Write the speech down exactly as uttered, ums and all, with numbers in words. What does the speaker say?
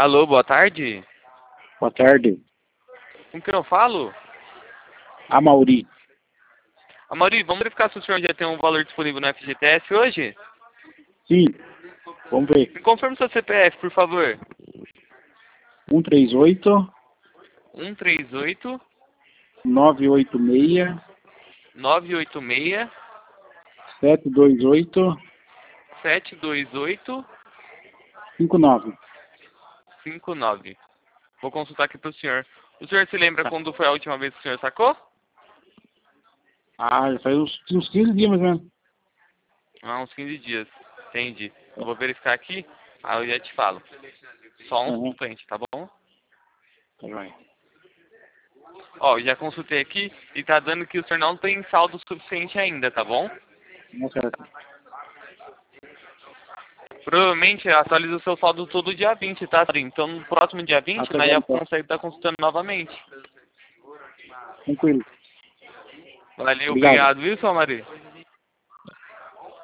Alô, boa tarde. Boa tarde. Com quem eu falo? A Mauri. Amaury, vamos verificar se o senhor já tem um valor disponível no F G T S hoje? Sim. Vamos ver. Me confirme seu C P F, por favor. um três oito, um três oito, nove oito seis, nove oito seis, sete dois oito, sete dois oito, cinco nove. cinco nove. Vou consultar aqui para o senhor. O senhor se lembra Tá. quando foi a última vez que o senhor sacou? Ah, já faz uns, uns quinze dias mais ou menos. Ah, uns quinze dias. Entendi. Eu vou verificar aqui, aí eu já te falo. Só um Uhum. instante, tá bom? Tá bem. Ó, já consultei aqui e tá dando que o senhor não tem saldo suficiente ainda, tá bom? Não certo. Provavelmente atualiza o seu saldo todo dia vinte, tá? Então no próximo dia vinte Até nós agora já então. consegue estar consultando novamente. Tranquilo. Valeu, Obrigado. obrigado, viu, seu Maria?